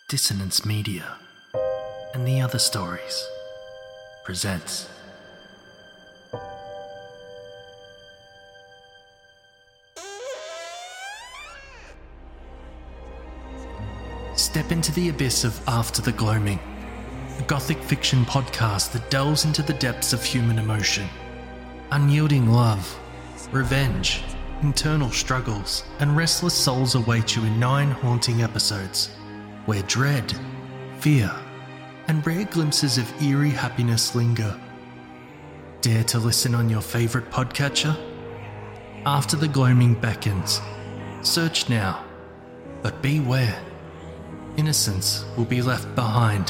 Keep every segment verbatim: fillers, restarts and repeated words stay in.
Dissonance Media and the Other Stories presents Step into the abyss of After the Gloaming, a gothic fiction podcast that delves into the depths of human emotion. Unyielding love, revenge, internal struggles, and restless souls await you in nine haunting episodes, where dread, fear, and rare glimpses of eerie happiness linger. Dare to listen on your favourite podcatcher? After the Gloaming beckons. Search now, but beware. Innocence will be left behind.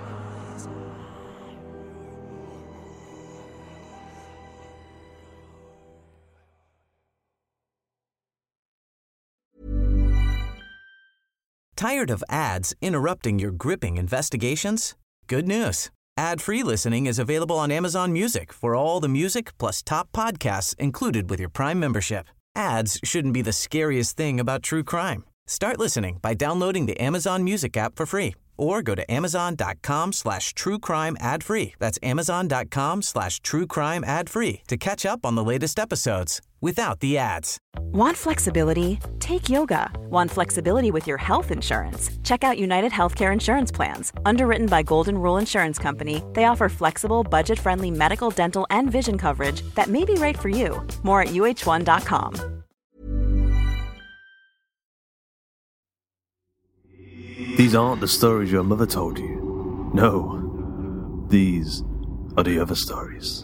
Tired of ads interrupting your gripping investigations? Good news. Ad-free listening is available on Amazon Music for all the music plus top podcasts included with your Prime membership. Ads shouldn't be the scariest thing about true crime. Start listening by downloading the Amazon Music app for free or go to amazon.com slash true crime ad free. That's amazon.com slash true crime ad free to catch up on the latest episodes without the ads. Want flexibility? Take yoga. Want flexibility with your health insurance? Check out United Healthcare Insurance Plans. Underwritten by Golden Rule Insurance Company, they offer flexible, budget-friendly medical, dental, and vision coverage that may be right for you. More at U H one dot com. These aren't the stories your mother told you. No, these are the other stories.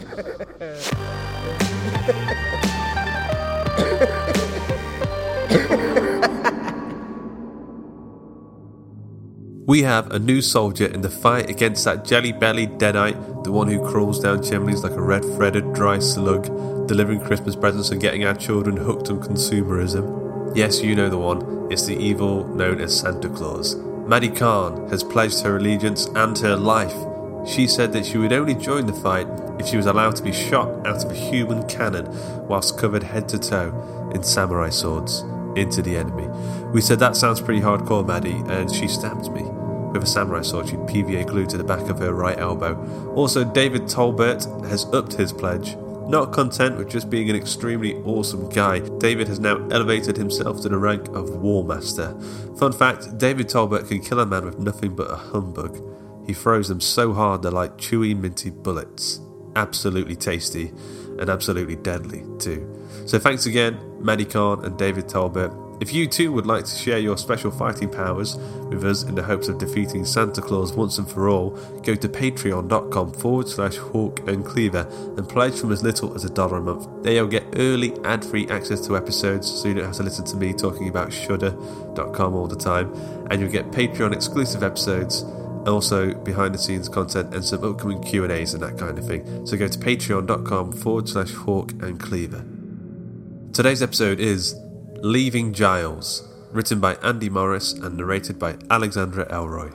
We have a new soldier in the fight against that jelly-bellied deadite, the one who crawls down chimneys like a red-threaded dry slug, delivering Christmas presents and getting our children hooked on consumerism. Yes, you know the one. It's the evil known as Santa Claus. Maddie Khan has pledged her allegiance and her life. She said that she would only join the fight if she was allowed to be shot out of a human cannon whilst covered head to toe in samurai swords into the enemy. We said that sounds pretty hardcore, Maddie, and she stabbed me with a samurai sword she'd P V A glued to the back of her right elbow. Also, David Tolbert has upped his pledge. Not content with just being an extremely awesome guy, David has now elevated himself to the rank of War Master. Fun fact, David Tolbert can kill a man with nothing but a humbug. He throws them so hard they're like chewy, minty bullets. Absolutely tasty, and absolutely deadly too. So thanks again, Maddie Khan and David Tolbert. If you too would like to share your special fighting powers with us in the hopes of defeating Santa Claus once and for all, go to patreon.com forward slash hawk and cleaver and pledge from as little as a dollar a month. There you'll get early ad-free access to episodes so you don't have to listen to me talking about shudder dot com all the time, and you'll get Patreon exclusive episodes, also behind the scenes content and some upcoming Q and A's and that kind of thing. So go to patreon.com forward slash hawk and cleaver. Today's episode is Leaving Giles, written by Andy Morris and narrated by Alexandra Elroy.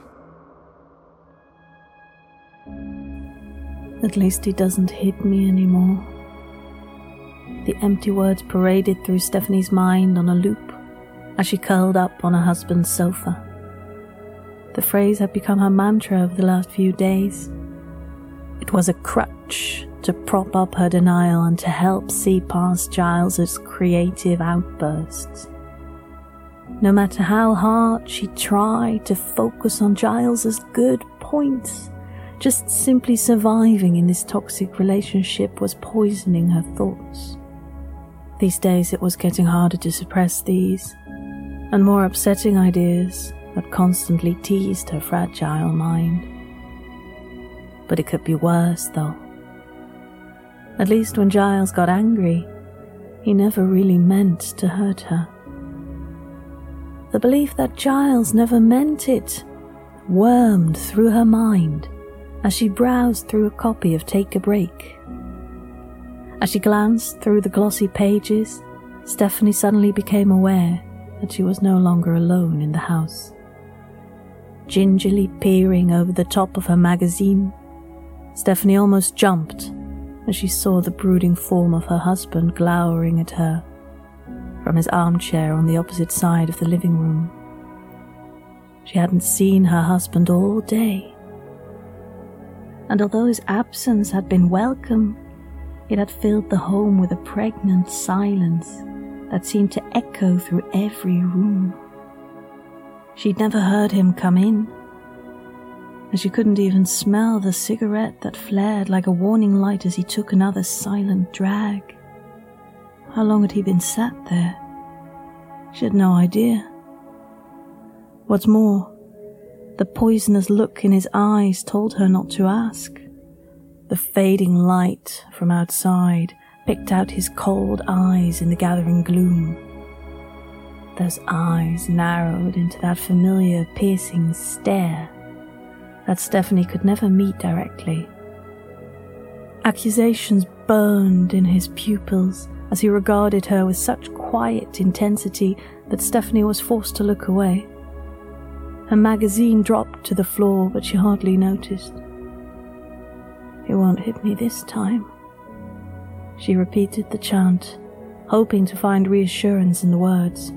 At least he doesn't hit me anymore. The empty words paraded through Stephanie's mind on a loop as she curled up on her husband's sofa. The phrase had become her mantra over the last few days. It was a crutch to prop up her denial and to help see past Giles's creative outbursts. No matter how hard she tried to focus on Giles's good points, just simply surviving in this toxic relationship was poisoning her thoughts. These days it was getting harder to suppress these and more upsetting ideas that constantly teased her fragile mind. But it could be worse, though. At least when Giles got angry, he never really meant to hurt her. The belief that Giles never meant it wormed through her mind as she browsed through a copy of Take a Break. As she glanced through the glossy pages, Stephanie suddenly became aware that she was no longer alone in the house. Gingerly peering over the top of her magazine, Stephanie almost jumped as she saw the brooding form of her husband glowering at her from his armchair on the opposite side of the living room. She hadn't seen her husband all day. And although his absence had been welcome, it had filled the home with a pregnant silence that seemed to echo through every room. She'd never heard him come in, and she couldn't even smell the cigarette that flared like a warning light as he took another silent drag. How long had he been sat there? She had no idea. What's more, the poisonous look in his eyes told her not to ask. The fading light from outside picked out his cold eyes in the gathering gloom. Those eyes narrowed into that familiar, piercing stare that Stephanie could never meet directly. Accusations burned in his pupils as he regarded her with such quiet intensity that Stephanie was forced to look away. Her magazine dropped to the floor, but she hardly noticed. "He won't hit me this time." She repeated the chant, hoping to find reassurance in the words.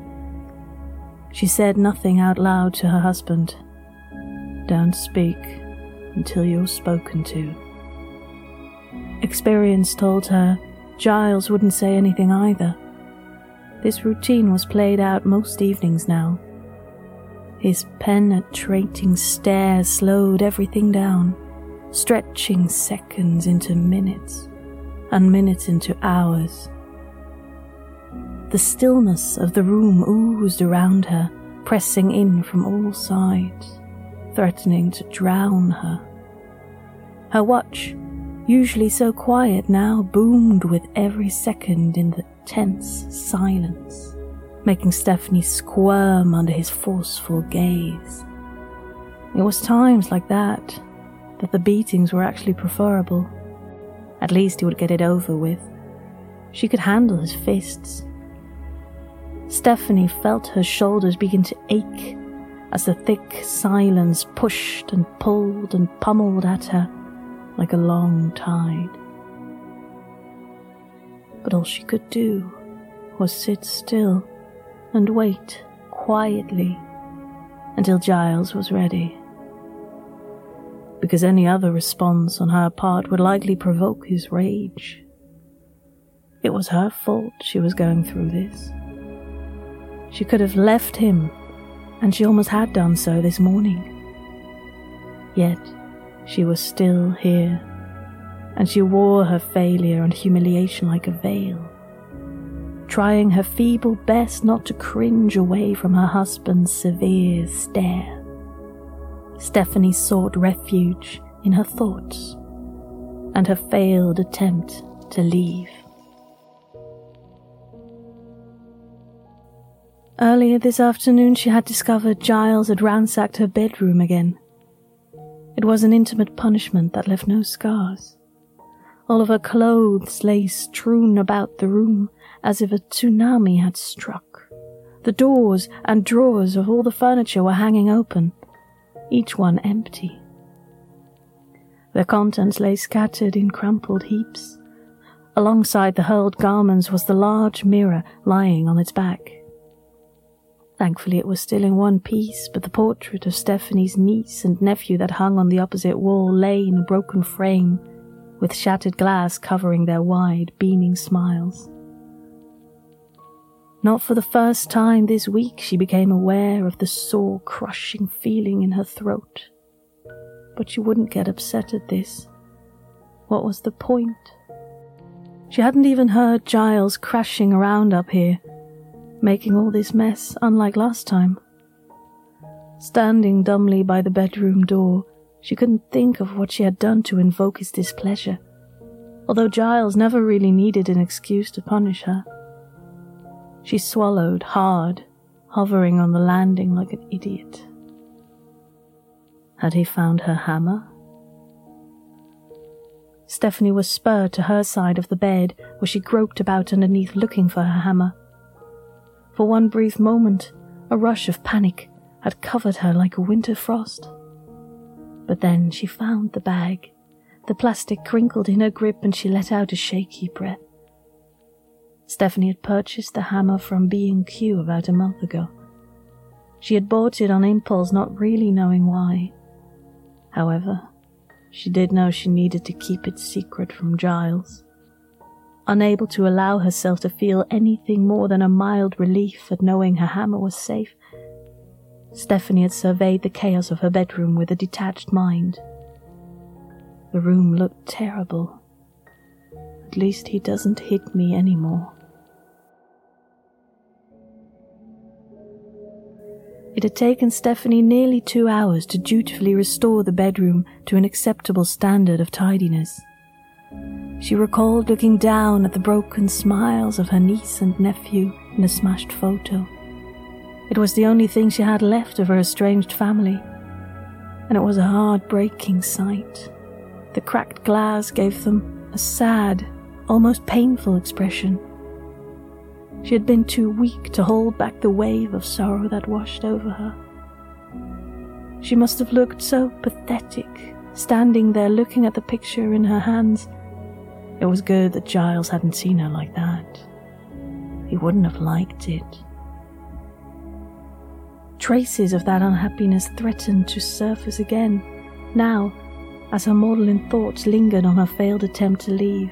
She said nothing out loud to her husband. "Don't speak until you're spoken to." Experience told her Giles wouldn't say anything either. This routine was played out most evenings now. His penetrating stare slowed everything down, stretching seconds into minutes, and minutes into hours. The stillness of the room oozed around her, pressing in from all sides, threatening to drown her. Her watch, usually so quiet now, boomed with every second in the tense silence, making Stephanie squirm under his forceful gaze. It was times like that that the beatings were actually preferable. At least he would get it over with. She could handle his fists. Stephanie felt her shoulders begin to ache as the thick silence pushed and pulled and pummeled at her like a long tide. But all she could do was sit still and wait quietly until Giles was ready, because any other response on her part would likely provoke his rage. It was her fault she was going through this. She could have left him, and she almost had done so this morning. Yet she was still here, and she wore her failure and humiliation like a veil, trying her feeble best not to cringe away from her husband's severe stare. Stephanie sought refuge in her thoughts and her failed attempt to leave. Earlier this afternoon she had discovered Giles had ransacked her bedroom again. It was an intimate punishment that left no scars. All of her clothes lay strewn about the room as if a tsunami had struck. The doors and drawers of all the furniture were hanging open, each one empty. Their contents lay scattered in crumpled heaps. Alongside the hurled garments was the large mirror lying on its back. Thankfully it was still in one piece, but the portrait of Stephanie's niece and nephew that hung on the opposite wall lay in a broken frame, with shattered glass covering their wide, beaming smiles. Not for the first time this week she became aware of the sore, crushing feeling in her throat. But she wouldn't get upset at this. What was the point? She hadn't even heard Giles crashing around up here, making all this mess, unlike last time. Standing dumbly by the bedroom door, she couldn't think of what she had done to invoke his displeasure, although Giles never really needed an excuse to punish her. She swallowed hard, hovering on the landing like an idiot. Had he found her hammer? Stephanie was spurred to her side of the bed, where she groped about underneath looking for her hammer. For one brief moment, a rush of panic had covered her like a winter frost. But then she found the bag. The plastic crinkled in her grip and she let out a shaky breath. Stephanie had purchased the hammer from B and Q about a month ago. She had bought it on impulse, not really knowing why. However, she did know she needed to keep it secret from Giles. Unable to allow herself to feel anything more than a mild relief at knowing her hammer was safe, Stephanie had surveyed the chaos of her bedroom with a detached mind. The room looked terrible. At least he doesn't hit me anymore. It had taken Stephanie nearly two hours to dutifully restore the bedroom to an acceptable standard of tidiness. She recalled looking down at the broken smiles of her niece and nephew in the smashed photo. It was the only thing she had left of her estranged family, and it was a heart-breaking sight. The cracked glass gave them a sad, almost painful expression. She had been too weak to hold back the wave of sorrow that washed over her. She must have looked so pathetic, standing there looking at the picture in her hands. It was good that Giles hadn't seen her like that. He wouldn't have liked it. Traces of that unhappiness threatened to surface again, now, as her maudlin thoughts lingered on her failed attempt to leave.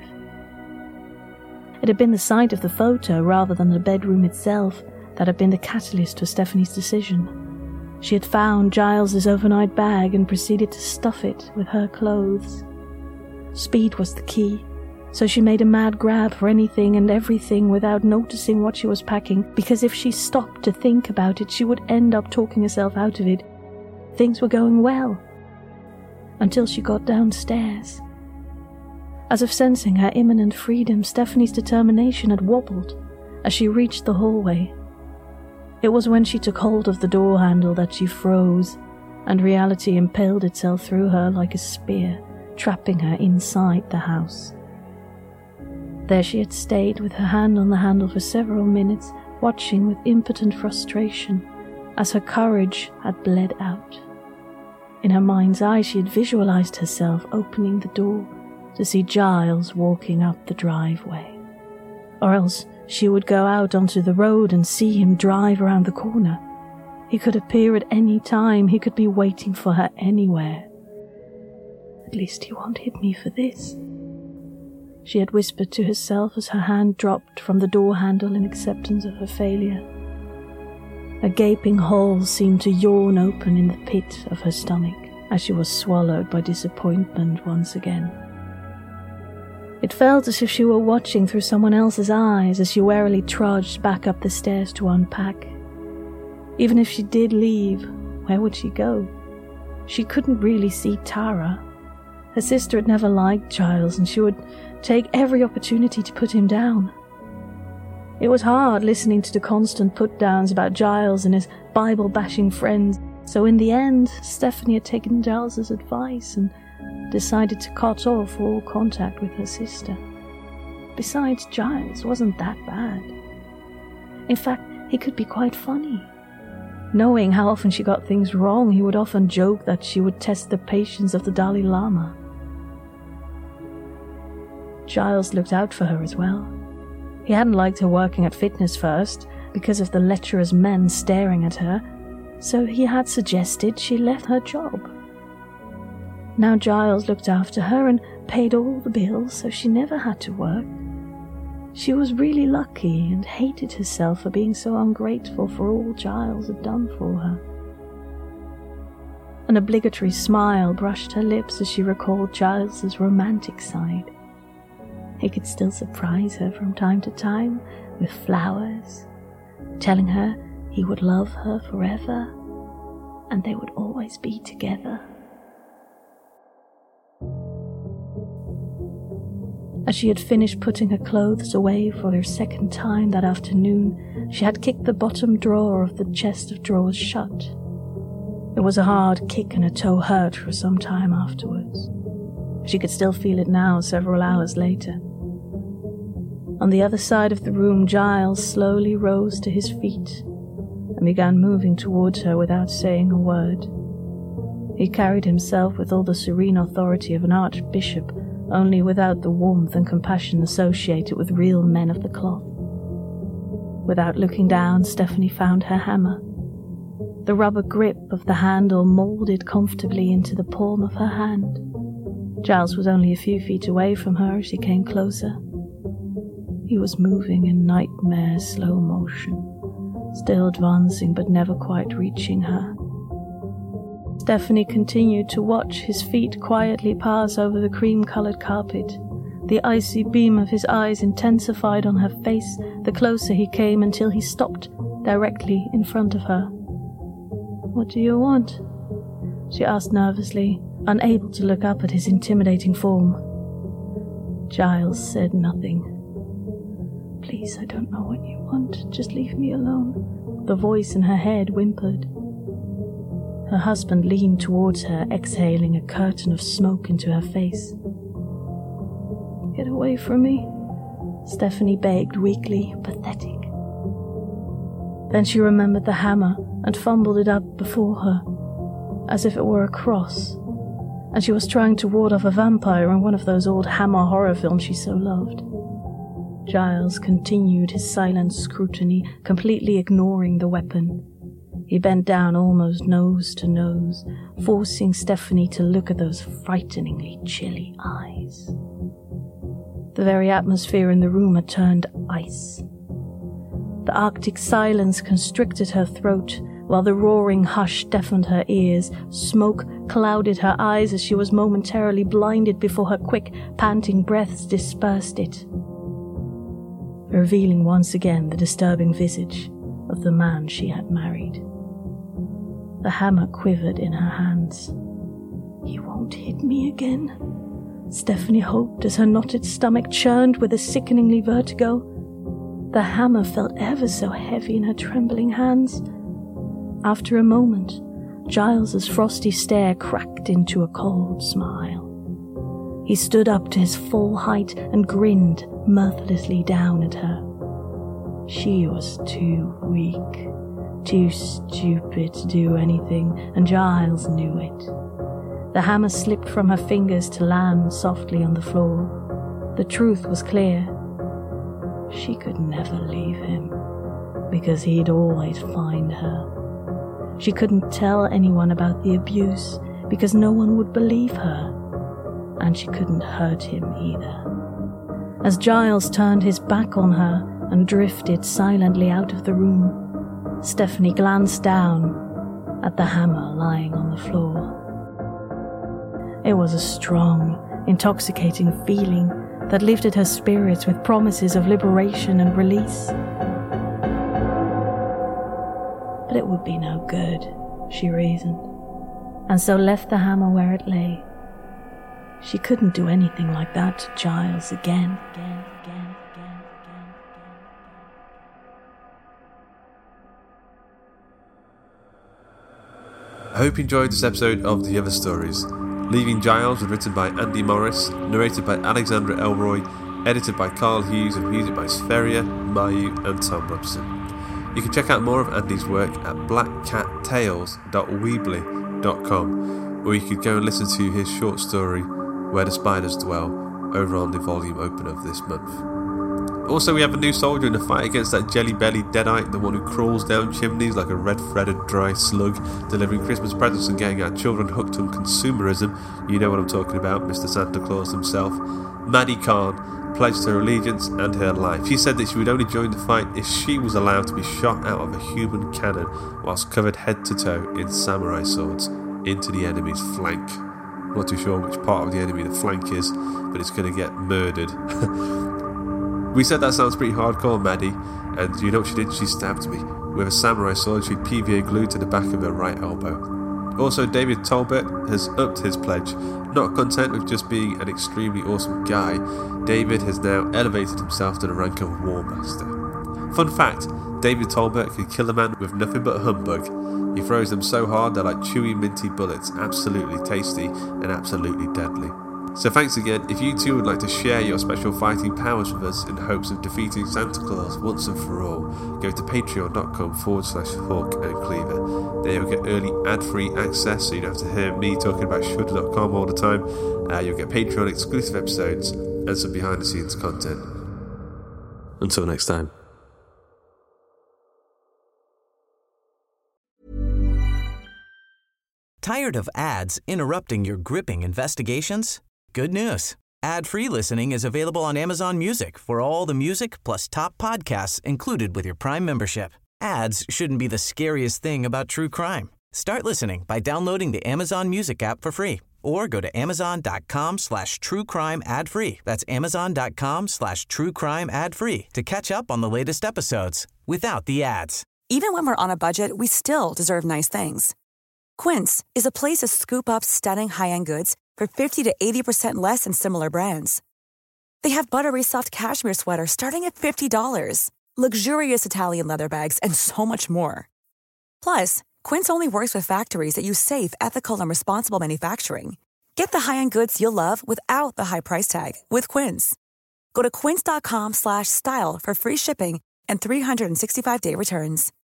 It had been the sight of the photo rather than the bedroom itself that had been the catalyst for Stephanie's decision. She had found Giles's overnight bag and proceeded to stuff it with her clothes. Speed was the key, so she made a mad grab for anything and everything without noticing what she was packing, because if she stopped to think about it, she would end up talking herself out of it. Things were going well, until she got downstairs. As if sensing her imminent freedom, Stephanie's determination had wobbled as she reached the hallway. It was when she took hold of the door handle that she froze, and reality impaled itself through her like a spear, trapping her inside the house. There she had stayed with her hand on the handle for several minutes, watching with impotent frustration as her courage had bled out. In her mind's eye, she had visualized herself opening the door to see Giles walking up the driveway. Or else she would go out onto the road and see him drive around the corner. He could appear at any time. He could be waiting for her anywhere. At least he won't hit me for this, she had whispered to herself as her hand dropped from the door handle in acceptance of her failure. A gaping hole seemed to yawn open in the pit of her stomach as she was swallowed by disappointment once again. It felt as if she were watching through someone else's eyes as she warily trudged back up the stairs to unpack. Even if she did leave, where would she go? She couldn't really see Tara. Her sister had never liked Giles, and she would take every opportunity to put him down. It was hard listening to the constant put-downs about Giles and his Bible-bashing friends, so in the end, Stephanie had taken Giles's advice and decided to cut off all contact with her sister. Besides, Giles wasn't that bad. In fact, he could be quite funny. Knowing how often she got things wrong, he would often joke that she would test the patience of the Dalai Lama. Giles looked out for her as well. He hadn't liked her working at Fitness First because of the lecherous men staring at her, so he had suggested she left her job. Now Giles looked after her and paid all the bills, so she never had to work. She was really lucky and hated herself for being so ungrateful for all Giles had done for her. An obligatory smile brushed her lips as she recalled Giles's romantic side. He could still surprise her from time to time with flowers, telling her he would love her forever and they would always be together. As she had finished putting her clothes away for her second time that afternoon, she had kicked the bottom drawer of the chest of drawers shut. It was a hard kick and her toe hurt for some time afterwards. She could still feel it now, several hours later. On the other side of the room, Giles slowly rose to his feet and began moving towards her without saying a word. He carried himself with all the serene authority of an archbishop, only without the warmth and compassion associated with real men of the cloth. Without looking down, Stephanie found her hammer. the rubber grip of the handle moulded comfortably into the palm of her hand. Giles was only a few feet away from her as she came closer. He was moving in nightmare slow motion, still advancing but never quite reaching her. Stephanie continued to watch his feet quietly pass over the cream-coloured carpet. The icy beam of his eyes intensified on her face the closer he came until he stopped directly in front of her. "What do you want?" she asked nervously, unable to look up at his intimidating form. Giles said nothing. "Please, I don't know what you want. Just leave me alone," the voice in her head whimpered. Her husband leaned towards her, exhaling a curtain of smoke into her face. "Get away from me," Stephanie begged weakly, pathetic. Then she remembered the hammer and fumbled it up before her, as if it were a cross, and she was trying to ward off a vampire in one of those old Hammer horror films she so loved. Giles continued his silent scrutiny, completely ignoring the weapon. He bent down almost nose to nose, forcing Stephanie to look at those frighteningly chilly eyes. The very atmosphere in the room had turned ice. The Arctic silence constricted her throat, while the roaring hush deafened her ears. Smoke clouded her eyes as she was momentarily blinded before her quick, panting breaths dispersed it, revealing once again the disturbing visage of the man she had married. The hammer quivered in her hands. "He won't hit me again," Stephanie hoped as her knotted stomach churned with a sickeningly vertigo. The hammer felt ever so heavy in her trembling hands. After a moment, Giles's frosty stare cracked into a cold smile. He stood up to his full height and grinned mirthlessly down at her. She was too weak, too stupid to do anything, and Giles knew it. The hammer slipped from her fingers to land softly on the floor. The truth was clear. She could never leave him, because he'd always find her. She couldn't tell anyone about the abuse, because no one would believe her, and she couldn't hurt him either. As Giles turned his back on her and drifted silently out of the room, Stephanie glanced down at the hammer lying on the floor. It was a strong, intoxicating feeling that lifted her spirits with promises of liberation and release. But it would be no good, she reasoned, and so left the hammer where it lay. She couldn't do anything like that to Giles again, again, again, again, again, again. I hope you enjoyed this episode of The Other Stories. Leaving Giles was written by Andy Morris, narrated by Alexandra Elroy, edited by Carl Hughes, and music by Sferia, Mayu and Tom Robson. You can check out more of Andy's work at black cat tales dot weebly dot com, or you could go and listen to his short story Where the Spiders Dwell over on the volume opener of this month. Also, we have a new soldier in the fight against that jelly-bellied deadite, the one who crawls down chimneys like a red-threaded dry slug, delivering Christmas presents and getting our children hooked on consumerism. You know what I'm talking about, Mister Santa Claus himself. Maddie Khan pledged her allegiance and her life. She said that she would only join the fight if she was allowed to be shot out of a human cannon whilst covered head to toe in samurai swords into the enemy's flank. I'm not too sure which part of the enemy the flank is, but it's going to get murdered. We said that sounds pretty hardcore, Maddie, and you know what she did? She stabbed me. With a samurai sword she'd P V A glued to the back of her right elbow. Also, David Tolbert has upped his pledge. Not content with just being an extremely awesome guy, David has now elevated himself to the rank of War Master. Fun fact, David Tolbert can kill a man with nothing but a humbug. He throws them so hard they're like chewy minty bullets, absolutely tasty and absolutely deadly. So thanks again. If you too would like to share your special fighting powers with us in hopes of defeating Santa Claus once and for all, go to patreon.com forward slash Hawk and Cleaver. There you'll get early ad-free access, so you don't have to hear me talking about shudder dot com all the time. Uh, you'll get Patreon exclusive episodes and some behind the scenes content. Until next time. Tired of ads interrupting your gripping investigations? Good news. Ad-free listening is available on Amazon Music for all the music plus top podcasts included with your Prime membership. Ads shouldn't be the scariest thing about true crime. Start listening by downloading the Amazon Music app for free or go to amazon.com slash true crime ad free. That's amazon.com slash true crime ad free to catch up on the latest episodes without the ads. Even when we're on a budget, we still deserve nice things. Quince is a place to scoop up stunning high-end goods for fifty to eighty percent less than similar brands. They have buttery soft cashmere sweaters starting at fifty dollars, luxurious Italian leather bags, and so much more. Plus, Quince only works with factories that use safe, ethical, and responsible manufacturing. Get the high-end goods you'll love without the high price tag with Quince. Go to quince.com slash style for free shipping and three sixty-five day returns.